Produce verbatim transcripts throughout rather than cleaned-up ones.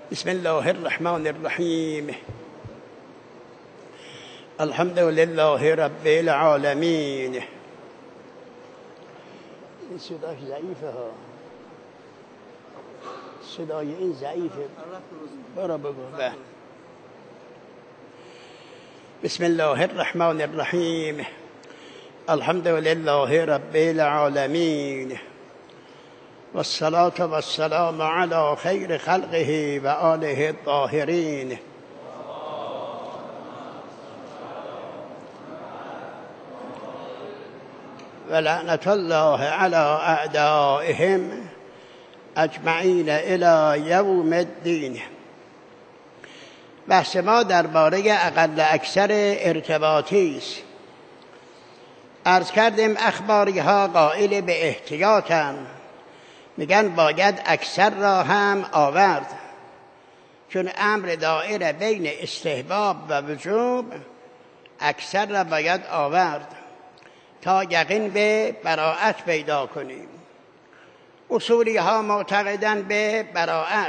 بسم الله الرحمن الرحیم. الحمد لله رب العالمین. این صداش ضعیفه ها، صدای این ضعیفه. برو بگو. بسم الله الرحمن الرحیم. الحمد لله رب العالمین والصلاة والسلام على خیر خلقه و آله الطاهرین. ولعنة الله على اعدائهم اجمعین الی یوم الدین. بحث ما درباره اقل اکثر ارتباطی است. عرض کردیم اخباری ها قائل به احتیاطند، میگن باید اکثر را هم آورد، چون امر دائره بین استحباب و وجوب، اکثر را باید آورد تا یقین به براءت پیدا کنیم. اصولی ها معتقدن به براءت،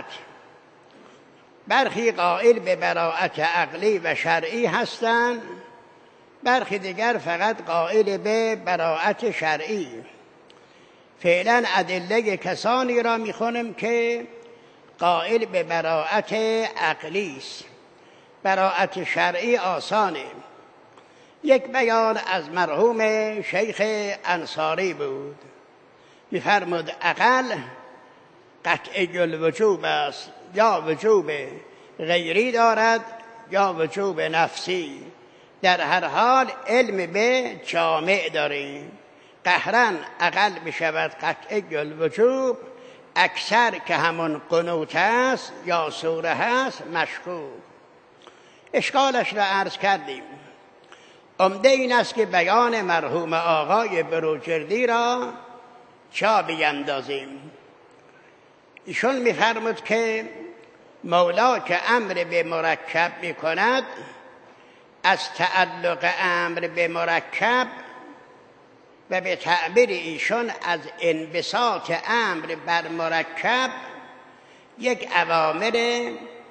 برخی قائل به براءت عقلی و شرعی هستند، برخی دیگر فقط قائل به براءت شرعی. فعلا ادله کسانی را میخونیم که قائل به براءت عقلی است. براءت شرعی آسانه. یک بیان از مرحوم شیخ انصاری بود، می‌فرمود عقل قطعی الوجوب است، یا وجوب غیری دارد یا وجوب نفسی. در هر حال علم به جامع داریم. قهرا عقل بشود قطعی الوجوب، اکثر که همون قنوت است یا سوره هست مشکوک. اشکالش را عرض کردیم. عمده این است که بیان مرحوم آقای بروجردی را چا بیندازیم. ایشون می‌فرمود که مولا که امر به مرکب می‌کند، از تعلق امر به مرکب و به تعبیر ایشون از انبساط امر بر مرکب یک اوامر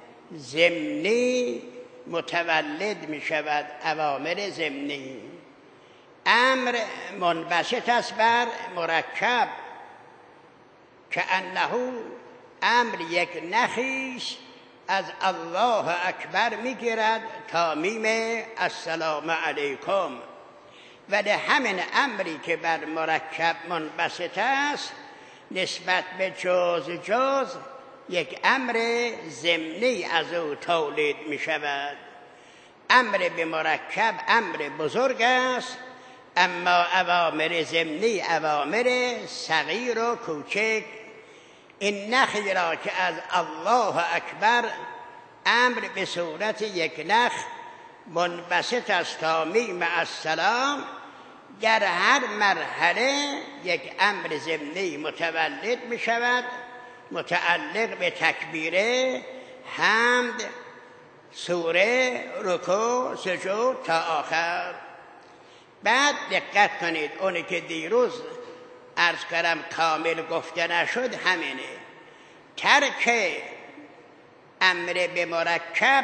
ضمنی متولد می شود. اوامر ضمنی، امر منبسط است بر مرکب، که انه امر یک نخیش از الله اکبر میگیرد تا میم السلام علیکم. ولی همین امری که بر مرکب منبسط است نسبت به جز جز یک امر ضمنی از او تولید می شود. امر به مرکب امر بزرگ است، اما اوامر ضمنی اوامر صغیر و کوچک. این نخی را که از الله اکبر امر به صورت یک نخ منبسط است تا میم السلام، در هر مرحله یک امر ضمنی متولد می شود متعلق به تکبیره، حمد، سوره، رکوع، سجود تا آخر. بعد دقت کنید، اونی که دیروز عرض کردم کامل گفته نشد همینه. ترک امر به مرکب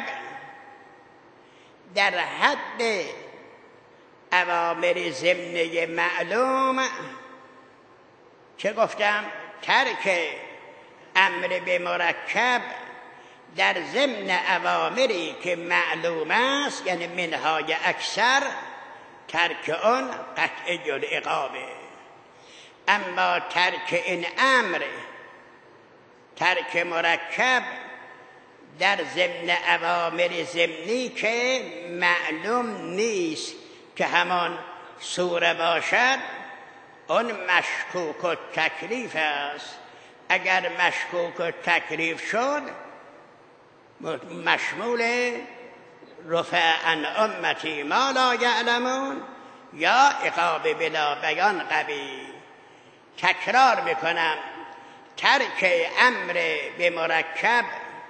در حد اوامر ضمنی معلوم، چه گفتم؟ ترک امر به مرکب در ضمن اوامری که معلوم است، یعنی منهای اکثر، ترک آن قطعی العقابه. اما ترک این امر، ترک مرکب در ضمن اوامر ضمنی که معلوم نیست که همان سوره باشد، اون مشکوک و تکلیف است. اگر مشکوک و تکلیف شد مشمول رفع عن امتی ما لا یعلمون یا عقاب بلا بیان قوی. تکرار میکنم، ترک امر به مرکب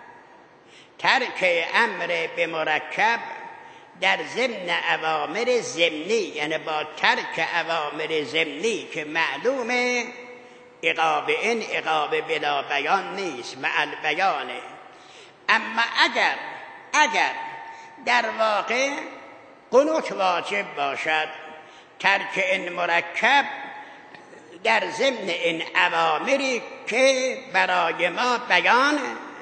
ترک امر به مرکب در ضمن اوامر ضمنی، یعنی با ترک اوامر ضمنی که معلومه، عقاب این عقاب بلا بیان نیست، مع البیانه. اما اگر اگر در واقع قنوت واجب باشد، ترک این مرکب در ضمن این اوامری که برای ما بیان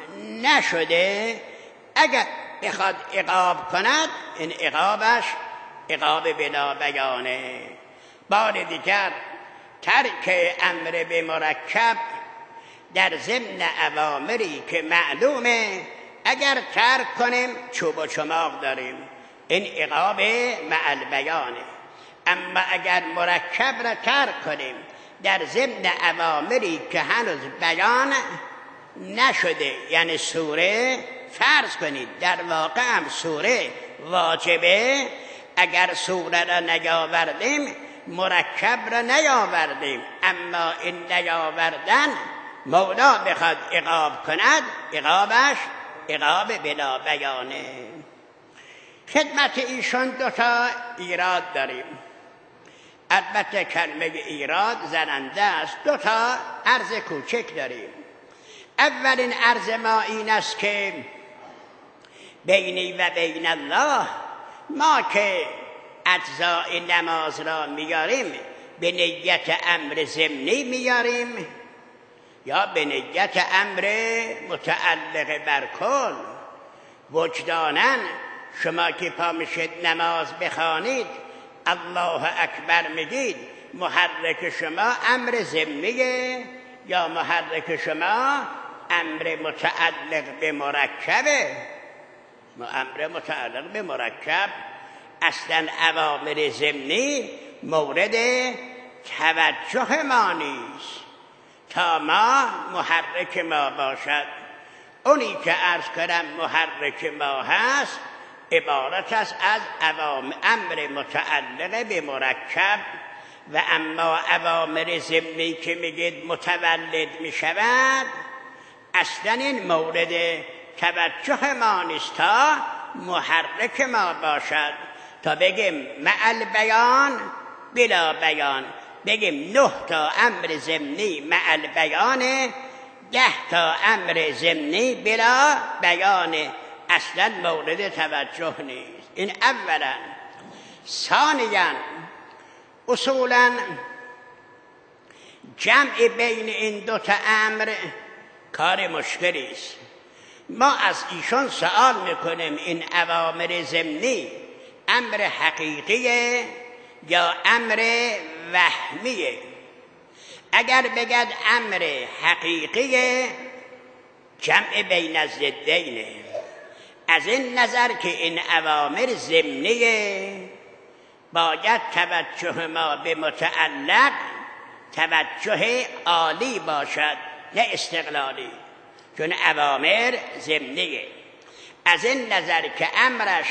نشده، اگر بخواد عقاب کند، این عقابش عقاب بلا بیانه. بار دیگر ترک امر به مرکب در ضمن اوامری که معلومه اگر ترک کنیم چوب و چماق داریم، این عقاب مع بیانه. اما اگر مرکب را ترک کنیم در ضمن اوامری که هنوز بیان نشده، یعنی سوره، فرض کنید در واقع هم سوره واجبه، اگر سوره را نیاوردیم مرکب را نیاوردیم، اما این نیاوردن مولا بخواد عقاب کند، عقابش عقاب بلا بیانه. خدمت ایشون دوتا ایراد داریم، البته کلمه ایراد زننده است. دوتا عرض کوچک داریم. اولین عرض ما این است که بینی و بین الله، ما که اجزای نماز را میاریم به نیت امر ضمنی میاریم یا به نیت امر متعلق بر کل. وجداناً شما که پا میشید نماز بخوانید الله اکبر میگید، محرک شما امر ضمنیه یا محرک شما امر متعلق به مرکبه؟ امر متعلق به مرکب اصلا اوامر ضمنی مورد توجه ما نیست تا ما محرک ما باشد. اونی که عرض کردم محرک ما هست عبارت است از اوامر امر متعلق به مرکب، و اما اوامر ضمنی که میگید متولد میشود اصلا این مورد توجه ما نیست تا محرک ما باشد، تا بگیم مع بیان بلا بیان، بگیم نه تا امر ضمنی مع بیان، ده تا امر ضمنی بلا بیان، اصلا مورد توجه نیست. این اولا. ثانیا اصولا جمع بین این دو تا امر کار مشکلی است. ما از ایشون سوال میکنیم این اوامر ضمنی امر حقیقیه یا امر وهمیه؟ اگر بگد امر حقیقیه جمع بین الضدینه، از این نظر که این اوامر ضمنیه باید توجه ما به متعلق توجه عالی باشد نه استقلالی، چون اوامر ضمنیه. از این نظر که امرش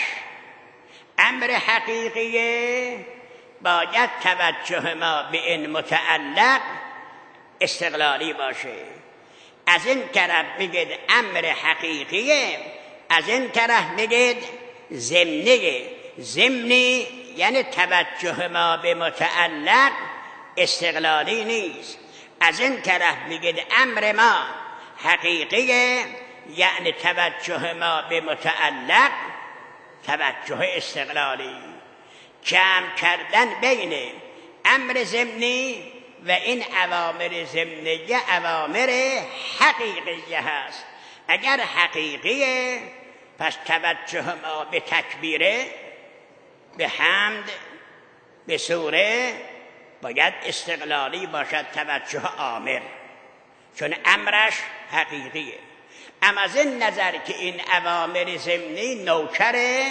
امر حقیقیه باید توجه ما به این متعلق استقلالی باشه. از این طرف بگید امر حقیقیه، از این طرف بگید ضمنیه. ضمنی یعنی توجه ما به متعلق استقلالی نیست. از این طرف بگید امر ما حقیقیه یعنی توجه ما به متعلق توجه استقلالی. جمع کردن بین امر ضمنی و این اوامر ضمنیه اوامر حقیقیه هست. اگر حقیقیه پس توجه ما به تکبیره، به حمد، به سوره باید استقلالی باشد، توجه آمر، چون امرش حقیقیه. اما از این نظر که این اوامر ضمنی نوکره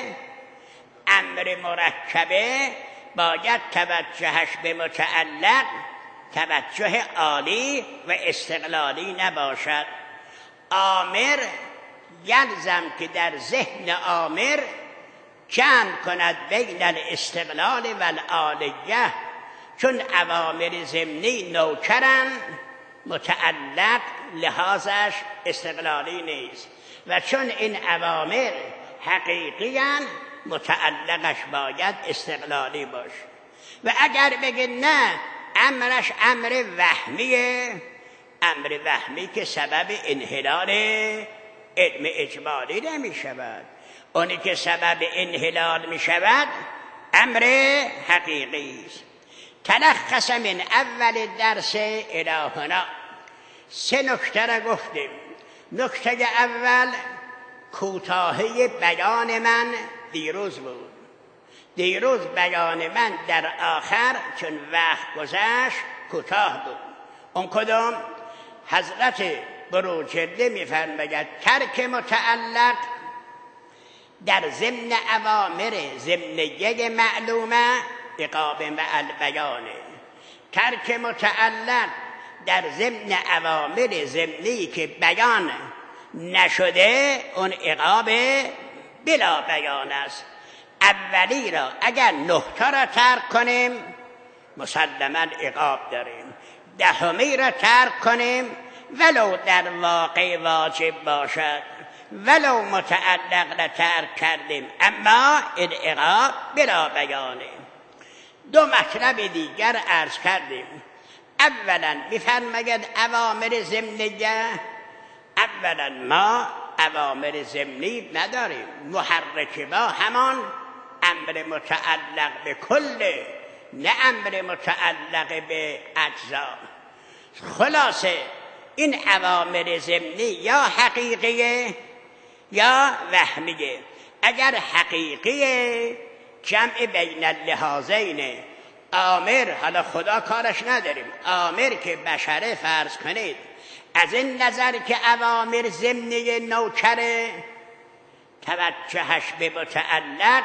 امر مرکبه باید توجهش به متعلق توجه عالی و استقلالی نباشد. آمر یلزم که در ذهن آمر جمع کند بین الاستقلال و العالیه، چون اوامر ضمنی نوکرن متعلق لحاظش استقلالی نیست، و چون این اوامر حقیقیان متعلقش باید استقلالی باشه. و اگر بگید نه امرش امر وهمیه، امر وهمی که سبب انحلال علم اجمالی نمی شود. اونی که سبب انحلال می شود امر حقیقی است. تلخص من اول درس الی هنا، سه نکته را گفتیم. نکته اول کوتاهی بیان من دیروز بود. دیروز بیان من در آخر چون وقت گذشت کوتاه بود. اون کدام؟ حضرت بروجرده می‌فرماید ترک متعلق در ضمن اوامر ضمنیه معلومه عقاب مع البیانه. ترک متعلق در ضمن اوامر ضمنی که بیان نشده اون عقاب بلا بیان است. اولی را اگر نه تا را ترک کنیم مسلما عقاب داریم. دهمی را ترک کنیم ولو در واقع واجب باشد، ولو متعلق را ترک کردیم اما این عقاب بلا بیانه. دو مطلب دیگر عرض کردیم. اولا می‌فرماید اوامر ضمنیه. اولا ما اوامر ضمنی نداریم. محرک ما همان امر متعلق به کل، نه امر متعلق به اجزا. خلاصه این اوامر ضمنی یا حقیقیه یا وهمیه. اگر حقیقیه جمع بین اللحاظین، آمر، حالا خدا کارش نداریم، آمر که بشره فرض کنید، از این نظر که اوامر ضمنی نوکره توجهش به متعلق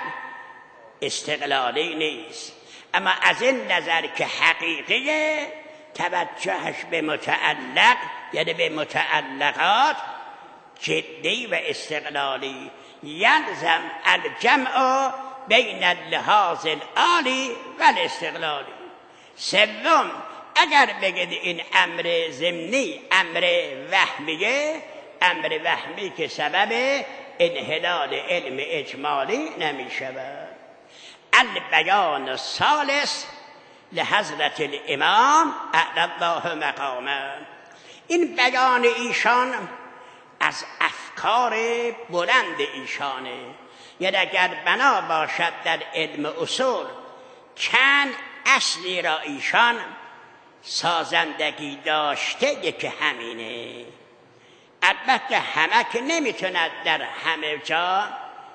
استقلالی نیست، اما از این نظر که حقیقیه توجهش به متعلق یعنی به متعلقات جدی و استقلالی. یلزم الجمع بین اللحاظ العالی و الاستقلالی. سوم اگر بگید این امر ضمنی امر وهمیه، امر وهمی که سبب انحلال علم اجمالی نمی شود. البیان الثالث لحضرت الامام اعلی الله مقامه. این بیان ایشان از افکار بلند ایشانه. یعنی اگر بنا باشد در علم اصول چند اصلی را ایشان سازندگی داشته، یکی همینه. البته همه که نمیتوند در همه جا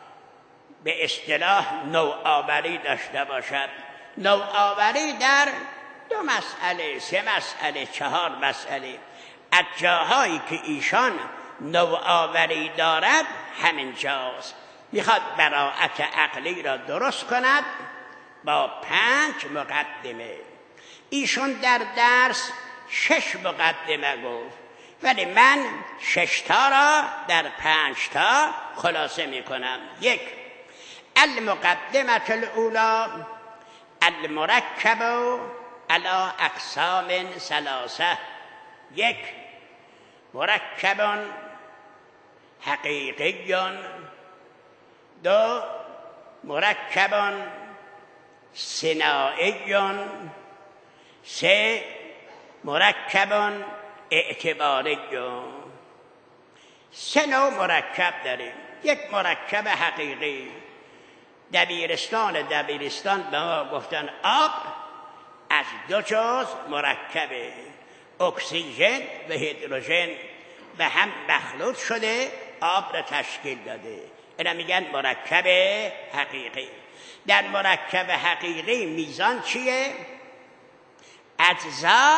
به اصطلاح نوآوری داشته باشد. نوآوری در دو مسئله، سه مسئله، چهار مسئله. از جاهایی که ایشان نوآوری دارد همین جاست. میخواد براءت عقلی را درست کند با پنج مقدمه. ایشون در درس شش مقدمه گفت، ولی من شش تا را در پنج تا خلاصه میکنم. یک، المقدمه الاولی المرکب علی اقسام ثلاثه. یک، مرکب حقیقی. دو، مرکب صناعی. سه، مرکب اعتباری. سه نوع مرکب داریم. یک مرکب حقیقی. دبیرستان دبیرستان به ما گفتن آب از دو جز مرکبه، اکسیژن و هیدروژن به هم مخلوط شده آب را تشکیل داده. اینا میگن مرکب حقیقی. در مرکب حقیقی میزان چیه؟ اجزا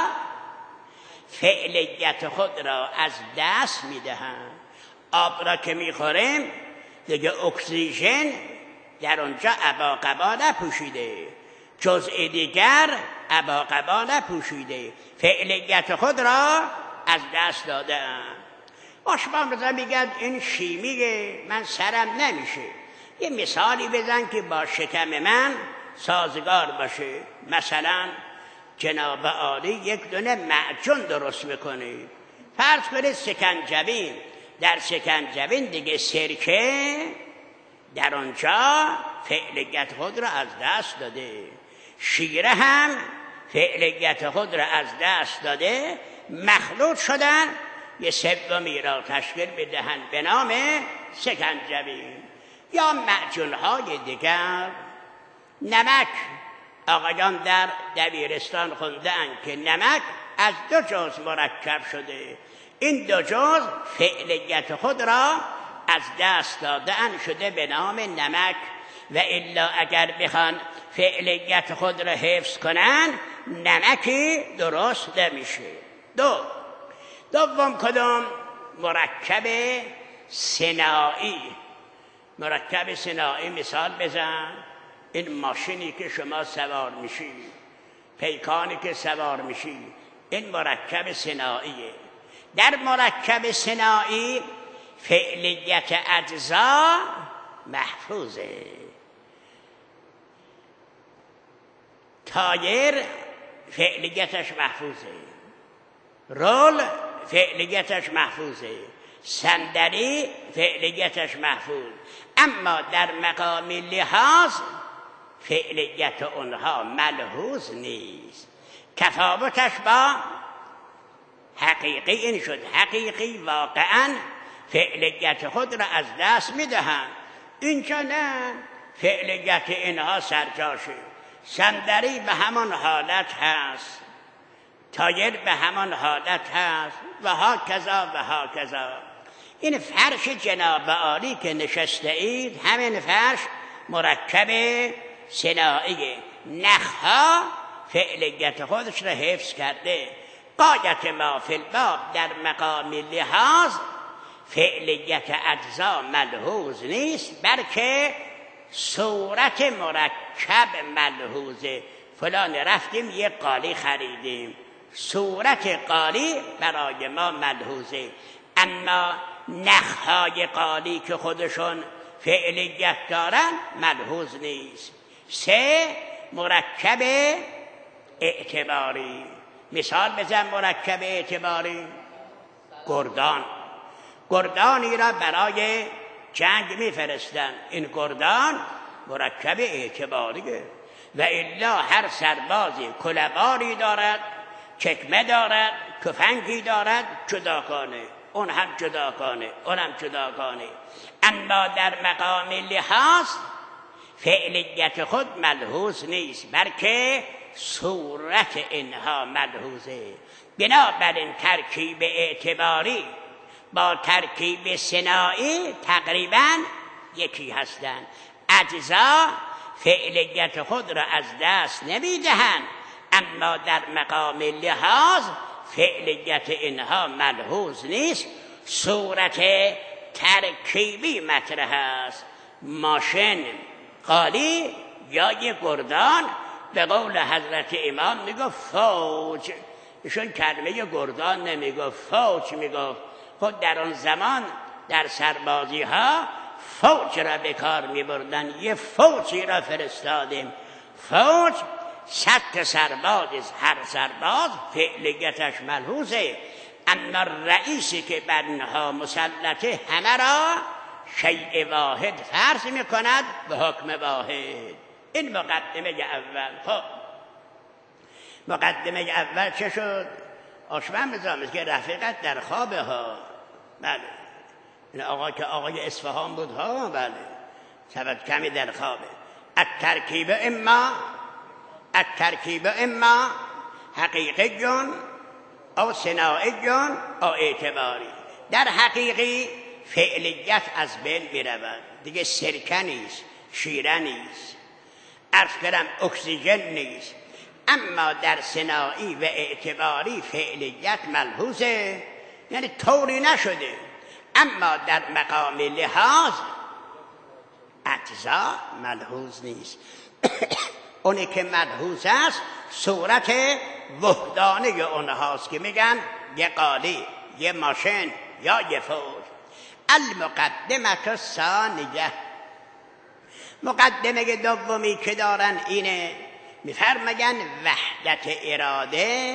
فعلیت خود را از دست میدهند. آب را که میخوریم دیگه اکسیژن در اونجا عباقبا نپوشیده، جزء دیگر عباقبا نپوشیده، فعلیت خود را از دست داده‌اند. آشما مثلا میگن این شیمیه، من سرم نمیشه. یه مثالی بزن که با شکم من سازگار باشه. مثلا جناب عالی یک دونه معجون درست میکنه، فرض کنید سکنجبین. در سکنجبین دیگه سرکه در آنجا فعلیت خود را از دست داده، شیره هم فعلیت خود را از دست داده، مخلوط شدن یه سومی را تشکیل بدهند به نام سکنجبین. یا معجون‌های دیگر، نمک. آقایان در دبیرستان خونده‌اند که نمک از دو جزء مرکب شده. این دو جزء فعلیت خود را از دست داده‌اند، شده به نام نمک. و الا اگر بخوان فعلیت خود را حفظ کنن، نمکی درست نمیشه. دو دوم کدام؟ مرکب صناعی. مرکب صناعی مثال بزن. این ماشینی که شما سوار میشی، پیکانی که سوار میشی، این مرکب صناعیه. در مرکب صناعی فعلیت اجزا محفوظه. تایر فعلیتش محفوظه، رول فعلیتش محفوظه، صندلی فعلیتش محفوظ. اما در مقام لحاظ فعلیت اونها ملحوظ نیست. تفاوتش با حقیقی این شد. حقیقی واقعا فعلیت خود را از دست میدهند، اینجا نه، فعلیت اینها سرجاشه. صندلی به همان حالت هست، تایر به همان حالت هست و ها کذا و ها کذا. این فرش جناب عالی که نشسته اید، همین فرش مرکب صناعیه. نخها فعلیت خودش را حفظ کرده. قایت ما فی الباب در مقام لحاظ فعلیت اجزا ملحوظ نیست، بلکه صورت مرکب ملحوظه. فلان رفتیم یه قالی خریدیم، صورت قالی برای ما ملحوظه. اما نخهای قالی که خودشون فعلیت دارن ملحوظ نیست. سه مرکب اعتباری. مثال بزن مرکب اعتباری. گردان. گردانی را برای جنگ میفرستن. این گردان مرکب اعتباریه. و الا هر سربازی کله‌باری دارد، چکمه دارد، تفنگی دارد، جداگانه، اون هم جداگانه، اون هم جداگانه. اما در مقام لحاظ فعلیت خود ملحوظ نیست، بلکه صورت اینها ملحوظه. بنابراین ترکیب اعتباری با ترکیب صناعی تقریبا یکی هستند. اجزا فعلیت خود را از دست نمیدهند، اما در مقام لحاظ فعلیت اینها ملحوظ نیست. صورت ترکیبی مطرح است. ماشین، قالی یا یک گردان. به قول حضرت امام میگفت فوج. ایشون کلمه گردان نمیگفت، فوج میگفت. خود در آن زمان در سربازی ها فوج را به کار میبردن. یه فوجی را فرستادیم. فوج صد سرباز، هر سرباز فعلیتش ملحوظه، اما رئیسی که بر اینها مسلطه همه را شیء واحد فرض میکند به حکم واحد. این مقدمه اول. خب مقدمه اول چه شد؟ آشمن بزامه که رفیقت در خوابه ها. بله، این آقا که آقای اصفهان بود ها. بله، سبت کمی در خوابه. الترکیب اما الترکیب اما حقیقی او صناعی او اعتباری. در حقیقی فعلیت از بین میرود دیگه، سرکه نیست، شیره نیست، عرض کردم اکسیژن نیست. اما در صناعی و اعتباری فعلیت ملحوظه، یعنی طوری نشده. اما در مقام لحاظ اجزا ملحوظ نیست. اونی که ملحوظ است صورت وحدانه اونهاست که میگن یه قالی، یه ماشین یا یه فوج. المقدمه الثانیه. مقدمه دومی که دارن اینه، میفرماین وحدت اراده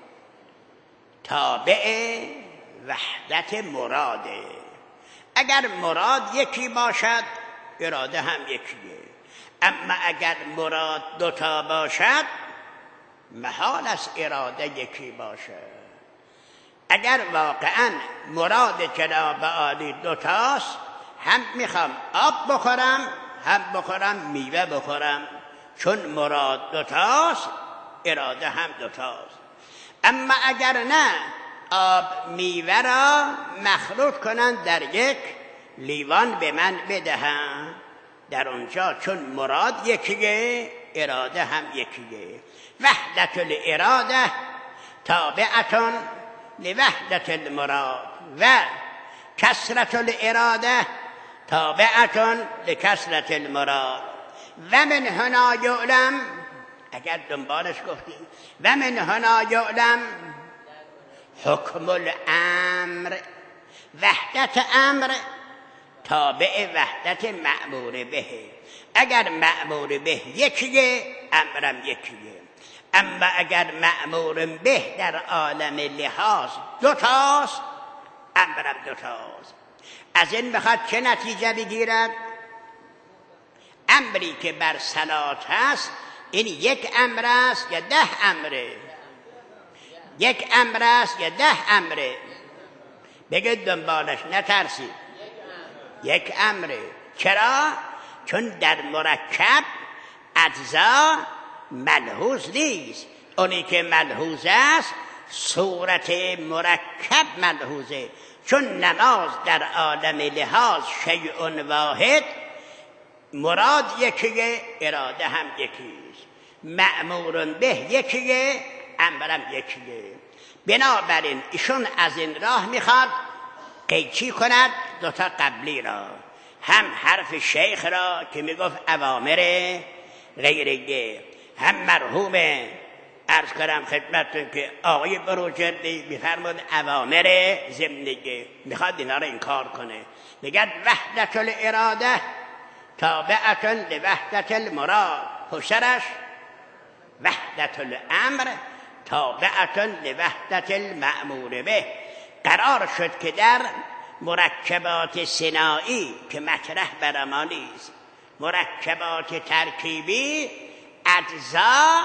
تابع وحدت مراده. اگر مراد یکی باشد اراده هم یکیه، اما اگر مراد دوتا باشد محال است اراده یکی باشد. اگر واقعا مراد جناب عالی دوتاست، هم میخوام آب بخورم هم بخورم میوه بخورم، چون مراد دوتاست اراده هم دوتاست. اما اگر نه آب میوه را مخلوط کنند در یک لیوان به من بدهند، در اونجا چون مراد یکیه اراده هم یکیه. وحدت الاراده تابعتون لوحدت المراد و کثرت الاراده تابعتون لکثرت المراد و من هنا یعلم، اگر دنبالش گفتیم و من هنا یعلم حکم الامر، وحدت امر تابع وحدت مأمور به. اگر مأمور به یکیه امرم یکیه، اما اگر مأمور به در عالم لحاظ دوتاست امرم دوتاست. از این بخواد چه نتیجه بگیرد؟ امری که بر صلات هست این یک امر است یا ده امره؟ یک امر است یا ده امره؟ بگید دنبالش، نترسید. یک امره. چرا؟ چون در مرکب اجزا ملحوظ نیست، اونی که ملحوظ است صورت مرکب ملحوظه. چون نماز در عالم لحاظ شیء واحد، مراد یکیه اراده هم یکیست، مأمور به یکیه امرم یکیه. بنابراین ایشون از این راه میخواد قیچی کند دوتا قبلی را، هم حرف شیخ را که میگفت اوامر غیریه، هم مرحوم عرض کردم خدمتتون که آقای بروجردی میفرمود اوامر ضمنیه، میخواد اینا را انکار کنه. میگه وحدت الاراده تابعت لوحدت المراد، پشترش وحدت الامر تابعت لوحدت المأمور به. قرار شد که در مرکبات صناعی که مطرح بر ما نیست، مرکبات ترکیبی اجزا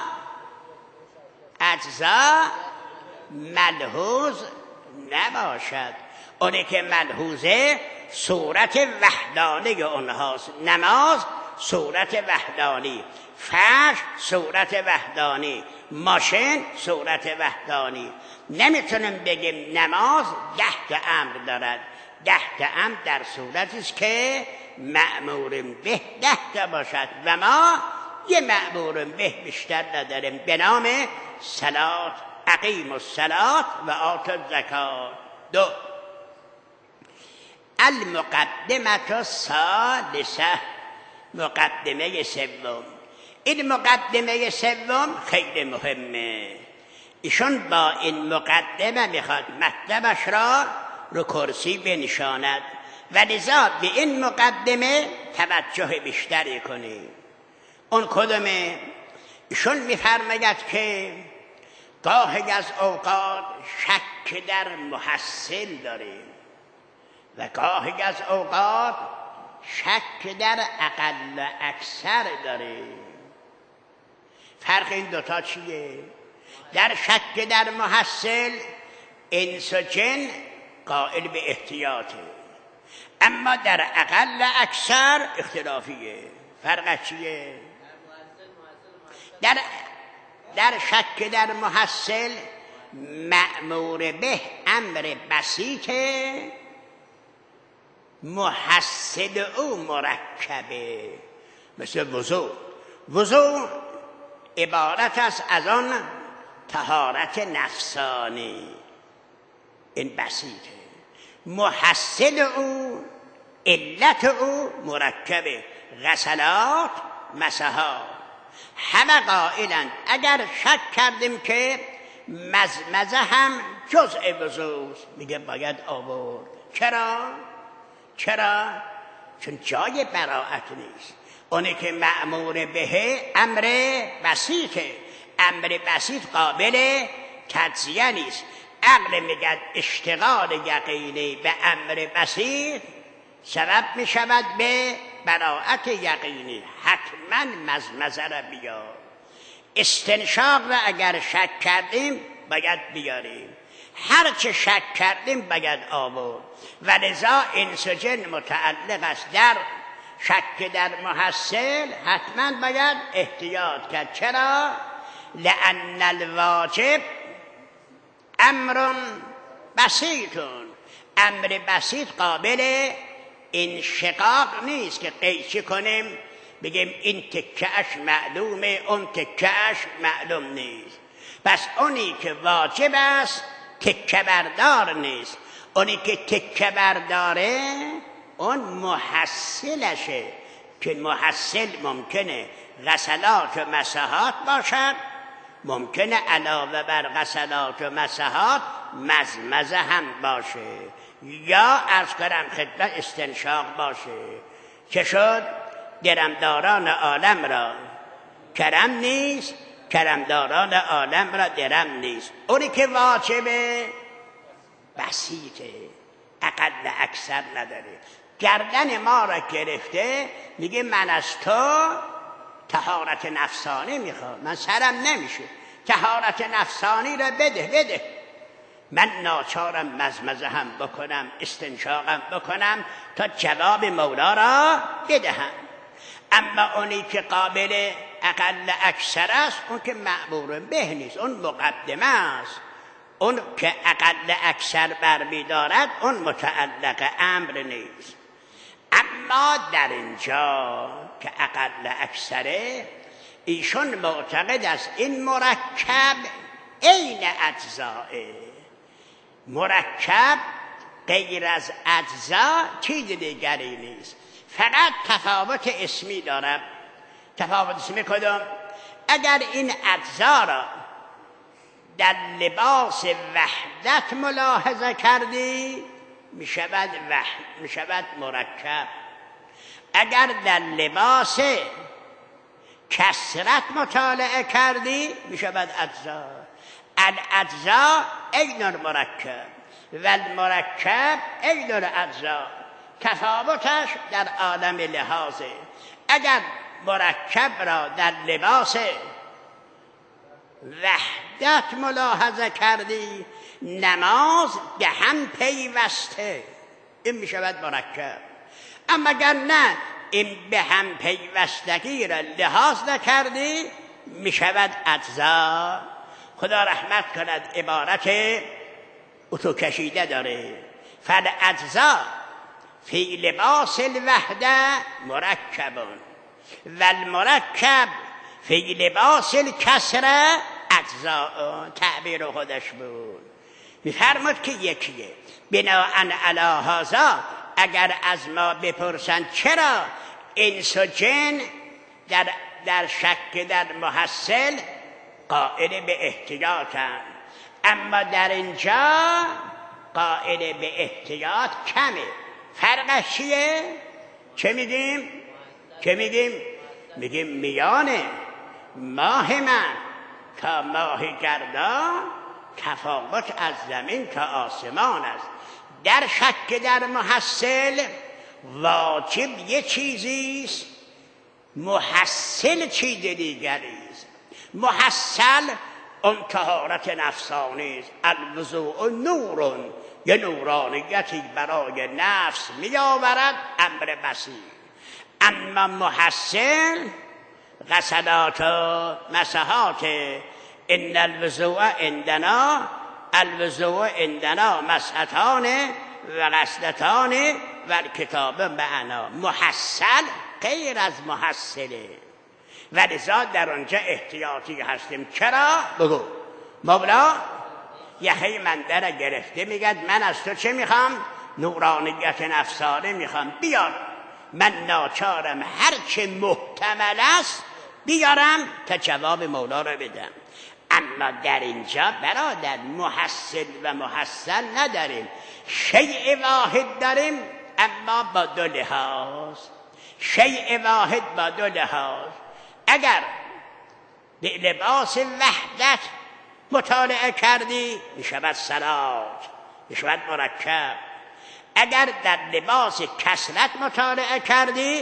اجزا ملحوظ نباشد. اونی که ملحوظه صورت وحدانی اونهاست. نماز صورت وحدانی، فرش صورت وحدانی، ماشین صورت وحدانی. نمیتونیم بگیم نماز ده تا امر دارد. ده تا امر در صورتی است که مأمور به ده تا باشد و ما یه مأمور به بیشتر نداریم به نام صلات. اقیم الصلات و آت الزکات. دو، المقدمه الثالثه، مقدمه سوم. این مقدمه سوم خیلی مهمه. ایشون با این مقدمه میخواد مطلبش را رو کرسی بنشاند و لذا به این مقدمه توجه بیشتری کنید. اون کدومه؟ ایشون میفرماید که گاهی از اوقات شک در محصل داریم و گاهی از اوقات شک در اقل اکثر داریم. فرق این دوتا چیه؟ در شک در محصل انس و جن قائل به احتیاطه، اما در اقل اکثر اختلافیه. فرق چیه؟ در در شک در محصل مأمور به امر بسیطه، محصل او مرکبه. مثل وضو. وضو عبارت است از آن طهارت نفسانی، این بسیطه. محصل او علت او مرکبه، غسلات مسحات. همه قائلند اگر شک کردیم که مزمزه هم جزء وضوست، میگه باید آورد. چرا؟ چرا؟ چون جای براءت نیست. اونی که مأمور به امر بسیطه، امر بسیط قابل تجزیه نیست. عقل میگه اشتغال یقینی به امر بسیط سبب میشود به براءت یقینی. حتما مزمزه را بیار. استنشاق را اگر شک کردیم باید بیاریم. هر چه شک کردیم باید آورد. و لذا انس و جن متعلق است در شک در محصل، حتما باید احتیاط کرد. چرا؟ لأن الواجب امر بسیطون، امر بسیط قابل انشقاق نیست که قیچی کنیم بگیم این تکهش معلومه اون تکهش معلوم نیست. پس اونی که واجب است تکه بردار نیست، اونی که تکه برداره اون محصلشه، که محصل ممکنه غسلات و مسحات باشد، ممکنه علاوه بر غسلات و مسحات مزمزه هم باشه، یا عرض کنم خدمت استنشاق باشه. چه شد؟ درمداران عالم را کرم نیست، کرمداران عالم را درم نیست. اونی که واجبه بسیطه، اقل اکثر نداره. گردن ما را گرفته میگه من از تو طهارت نفسانی میخوام، من سرم نمیشه، طهارت نفسانی را بده بده. من ناچارم مزمزه هم بکنم، استنشاقم بکنم تا جواب مولا را بدهم. اما اونی که قابل اقل اکثر است اون که معمور به نیست، اون مقدمه است. اون که اقل اکثر برمیدارد اون متعلق امر نیست. اما در اینجا که اقل اکثره، ایشون معتقد است این مرکب عین اجزائه. مرکب غیر از اجزا چیز دیگری نیست، فقط تفاوت اسمی دارد. تفاوت اسمی کدوم؟ اگر این اجزا را در لباس وحدت ملاحظه کردی میشود وحد، میشود مرکب. اگر در لباس کثرت مطالعه کردی میشود اجزا. الاجزا عین المرکب و المرکب عین الاجزا. تفاوتش در عالم لحاظه. اگر مرکب را در لباس وحدت ملاحظه کردی، نماز به هم پیوسته، این می شود مرکب. اما اگر نه این به هم پیوستگی را لحاظ نکردی می شود اجزا. خدا رحمت کند عبارت اتو کشیده داره، فالاجزا فی لباس الوحده مرکبون و المرکب فی لباس الکسره اجزاء. تعبیر خودش بود. میفرماد که یکیه. بناءً علی هذا اگر از ما بپرسند چرا انس و جن در, در شک در محصل قائل به احتیاطند، اما در اینجا قائل به احتیاط کمه. فرقش چیه؟ چه میگیم؟ چه میگیم؟ میگیم میانه ماه من تا ماه گردان تفاوت از زمین تا آسمان است. در شک در محصل واجب یه چیزیست، محصل چیز دیگری است. محصل اون طهارت نفسانی است. الوضوء نورون، یه نورانیتی برای نفس می آورد، امر بسیط. اما محصل غسلات و مسحات. ان الوضوء عندنا الوضوء عندنا مسحتان و غسلتان و الکتاب معنا. محصل غیر از محصله، ولذا در آنجا احتیاطی هستیم. چرا؟ بگو. مولا یخی منده را گرفته میگد من از تو چه میخوام؟ نورانیت نفسانه میخوام، بیار. من ناچارم هر چه محتمل است بیارم تا جواب مولا را بدم. اما در اینجا برادر محصل و محصل نداریم، شیء واحد داریم اما با دو لحاظ. شیء واحد با دو لحاظ. اگر لباس وحدت مطالعه کردی میشود صلات، میشود مرکب. اگر در لباس کثرت مطالعه کردی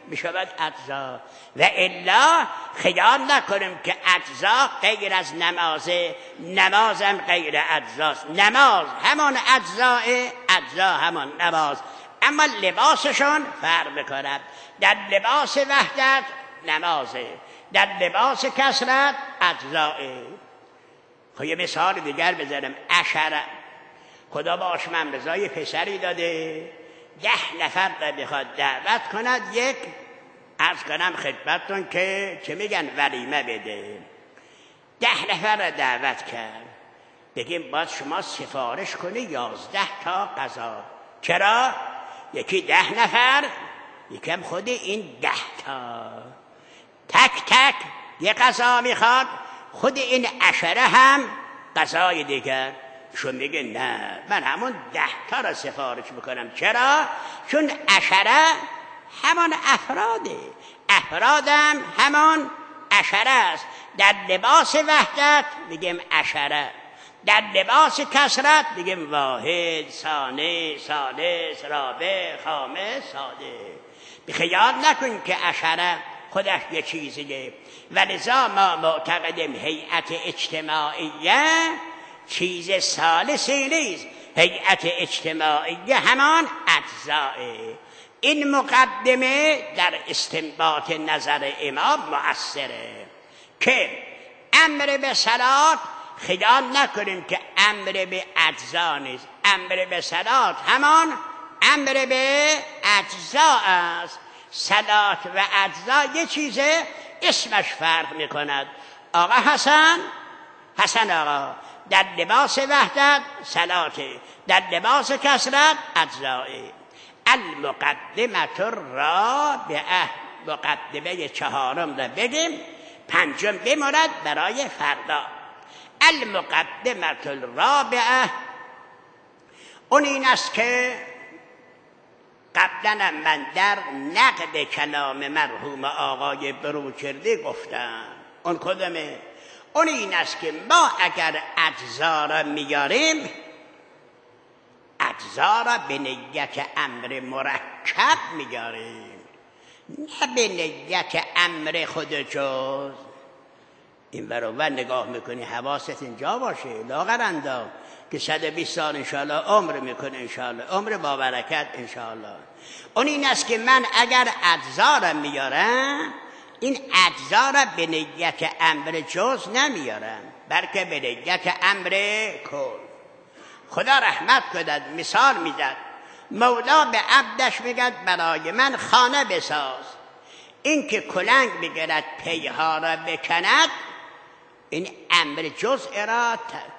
میشود اجزا. و الا خیال نکنیم که اجزا غیر از نمازه، نماز هم غیر اجزاست. نماز همان اجزاه، اجزا همان نماز، اما لباسشون فرق میکند. در لباس وحدت نمازه، در لباس کثرت اجزاه. خب یه مثال دیگر بزنم. عشره، خدا باش من رضای پسری داده، ده نفر را بخواد دعوت کند، یک عرض کنم خدمتتون که چه میگن ولیمه بده، ده نفر را دعوت کرد. بگیم باید شما سفارش کنی یازده تا غذا. چرا؟ یکی ده نفر، یکم خود این ده تا، تک تک یه غذا میخواد، خود این عشره هم غذای دیگر. شون میگه نه، من همون ده تا را سفارش میکنم. چرا؟ چون عشره همان افراده، افرادم همان عشره است. در لباس وحدت میگیم عشره، در لباس کثرت میگیم واحد، ثانی، ثالث، رابع، خامس، سادس. بخیال نکن که عشره خودش یه چیزیه. ولذا ما معتقدیم هیئت اجتماعیه چیز ثالثی نیست. هیئت اجتماعیه همان اجزائه. این مقدمه در استنباط نظر امام مؤثره که امر به صلات خیال نکنیم که امر به اجزا نیست. امر به صلات همان امر به اجزا است. صلات و اجزا یه چیزه، اسمش فرق میکند. آقا حسن، حسن آقا در لباس وحدت صلاته، در لباس کثرت اجزائه. المقدمه الرابعه، مقدمه چهارم را بگیم، پنجم بماند برای فردا. المقدمه الرابعه اون این است که قبلا من در نقد کلام مرحوم آقای بروجردی گفتم. اون کدومه؟ اون این است که ما اگر اجزا را میاریم، اجزا را به نیت امر مرکب میاریم، نه به نیت امر خود جز. این برابر نگاه میکنی حواست اینجا باشه، لاغر اندام که صد و بیست سال انشاءالله عمر میکنه، انشاءالله عمر با برکت انشاءالله. اون این است که من اگر اجزا را میارم، این اجزا را به نیت امر جز نمیارم، بلکه به نیت امر کل. خدا رحمت کند، مثال میداد، مولا به عبدش میگد برای من خانه بساز. این که کلنگ بگیرد پیها را بکند، این امر جزء را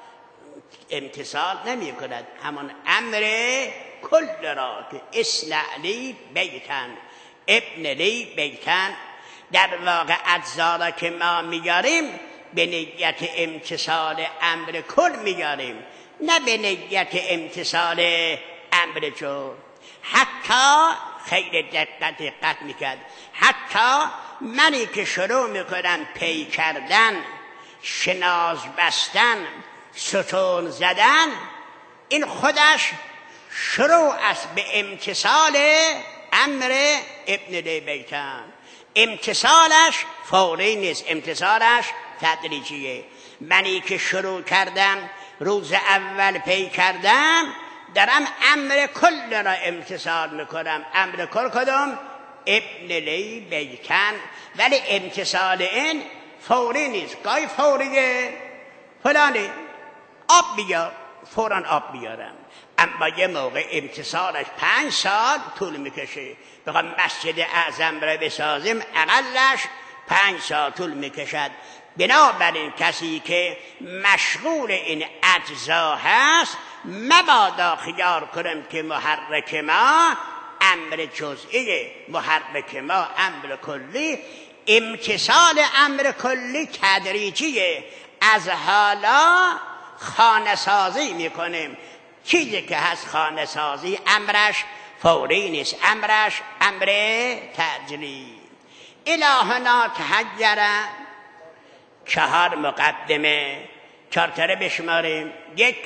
امتصال نمی کند، همون امر کل را که اصنع لی بیتن، ابن لی بیتن. در واقع اجزا را که ما میاریم به نیت امتصال امر کل میاریم، نه به نیت امتصال امر جزء. حتی خیلی دقت دقت میکرد، حتی منی که شروع میکنم پی کردن، شناز بستن، ستون زدن، این خودش شروع است به امتصال امر ابن لی بیتن. امتصالش فوری نیست، امتصالش تدریجیه. منی که شروع کردم، روز اول پی کردم، دارم امر کل را امتصال میکنم. امر کل کدوم؟ ابن لی بیتن. ولی امتصال این فوری نیست، گاهی فوریه، فلانه آب بیار، فوراً آب بیارم. اما یه موقع امتصالش پنج سال طول میکشه. بخوام مسجد اعظم را بسازیم، اقلش پنج سال طول میکشد. بنابراین کسی که مشغول این اجزا هست، مبادا خیال کنم که محرک ما امر جزئی، محرک ما امر کلی. امتصال امر کلی تدریجیه. از حالا خانه سازی میکنیم. چیزی که هست خانه سازی امرش فوری نیست، امرش امر تجری. الهنا تحجره، چهار مقدمه، چهار تره بشماریم. یک،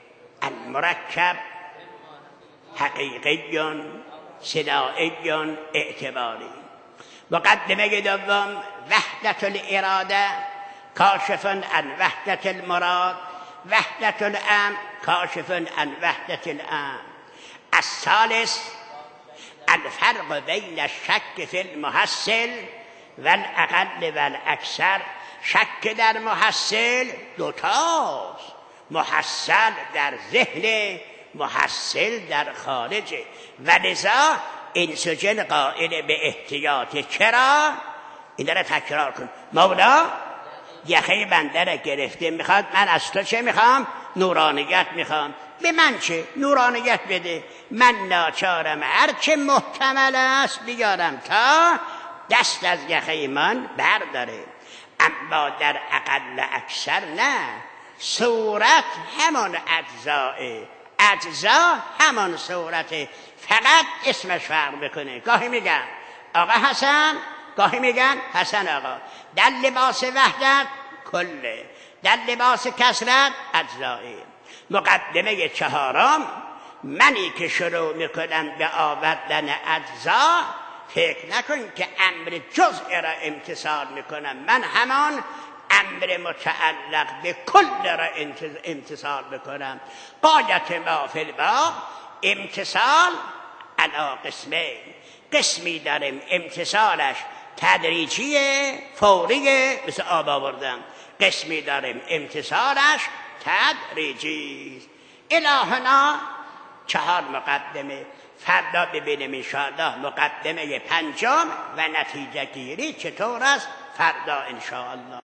المرکب حقیقیون، صناعیون، اعتباری. مقدمه دوم وحدت الاراده کاشف عن وحدت المراد، وحدت الامر کاشف عن وحدت الامر. الثالث الفرق بین الشک فی المحصل و الاقل و الاکثر. شک در محصل دوتاست، محصل در ذهن، محصل در خارجه. و لذا این سجن قائل به احتیاط. چرا؟ این را تکرار کن. مولا یخه بنده را گرفته، میخواد من از تو چه میخوام؟ نورانیت میخوام. به من چه؟ نورانیت بده. من ناچارم هرچه محتمل است بیارم تا دست از یخه من برداره. اما در اقل اکثر نه. صورت همان اجزائه، اجزا همان صورته، فقط اسمش فرق بکنه. گاهی میگن آقا حسن، گاهی میگن حسن آقا. در لباس وحدت کله، در لباس کثرت اجزائه. مقدمه چهارم منی که شروع میکنم به آوردن اجزا، فکر نکن که امر جزء را امتثال میکنم. من همان امر متعلق به کل را امتثال بکنم. غایت ما فی الباب امتثال علی قسمین. قسمی داریم امتثالش تدریجیه، فوریه، مثل آب آوردم. قسمی داریم امتثالش تدریجی. الهنا چهار مقدمه. فردا ببینیم انشاءالله مقدمه پنجم و نتیجه گیری چطور است فردا انشاءالله.